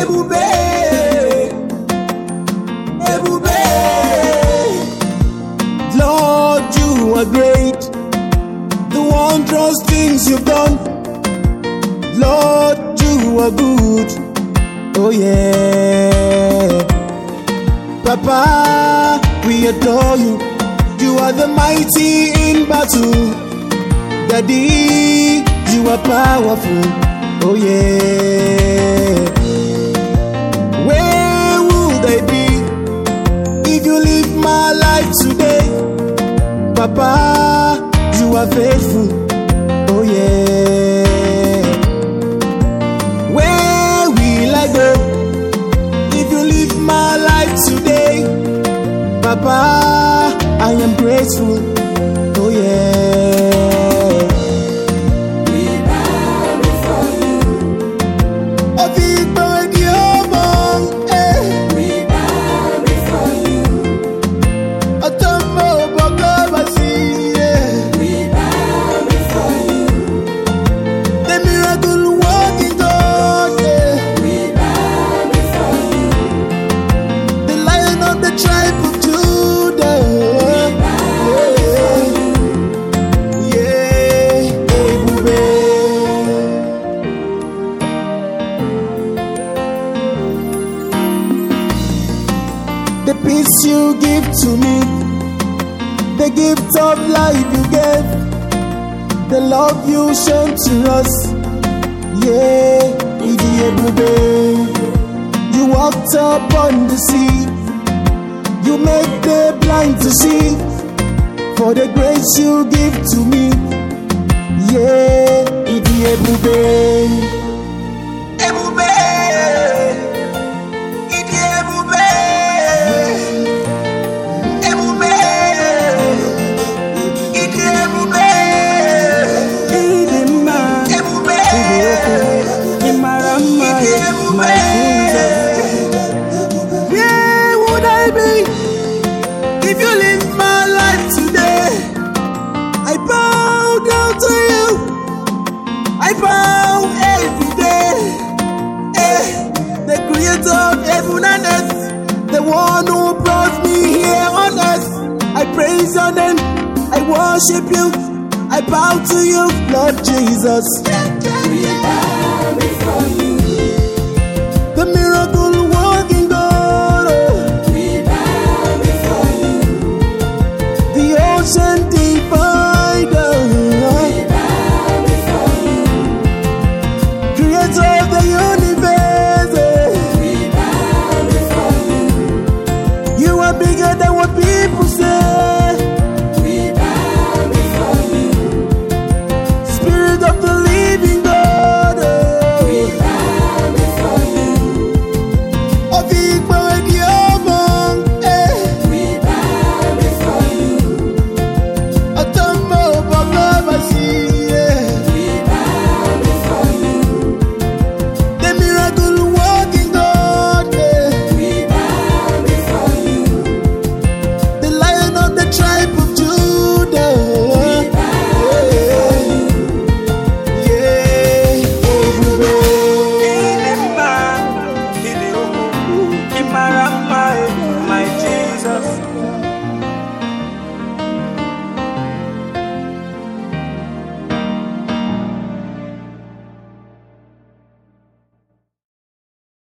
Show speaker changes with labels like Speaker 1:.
Speaker 1: Ebube, Ebube. Lord, you are great. The wondrous things you've done. Lord, you are good. Oh yeah. Papa, we adore you. You are the mighty in battle. Daddy, you are powerful. Oh yeah. Where would I be if you leave my life today? Papa, you are faithful. Oh yeah. Where will I go if you leave my life today? Papa, I am grateful. Oh yeah.
Speaker 2: We bow before you.
Speaker 1: Oh, Victor Diomo, eh.
Speaker 2: We bow before you.
Speaker 1: Oh, Tomo Bogobasi, yeah.
Speaker 2: We bow before you.
Speaker 1: The miracle working God, yeah.
Speaker 2: We bow before you.
Speaker 1: The Lion of the tribe of Judah. Yeah, Ebube. The peace you give to me, the gift of life you gave, the love you shown to us. Yeah, Idi Ebube. You walked upon the sea, you make the blind to see, for the grace you give to me. Yeah, Idi Ebube. Ebube. Idi Ebube. Ebube. Idi Ebube.
Speaker 3: Idima,
Speaker 1: Ebube.
Speaker 3: Imarama,
Speaker 1: Idi Ebube.
Speaker 3: my
Speaker 1: Where would I be if you leave my life today? I bow down to you. I bow every day. The creator of heaven and earth, the one who brought me here on earth. I praise your name. I worship you. I bow to you, Lord Jesus.
Speaker 2: We bow before you.
Speaker 1: The miracle working God.
Speaker 2: We bow before you.
Speaker 1: The ocean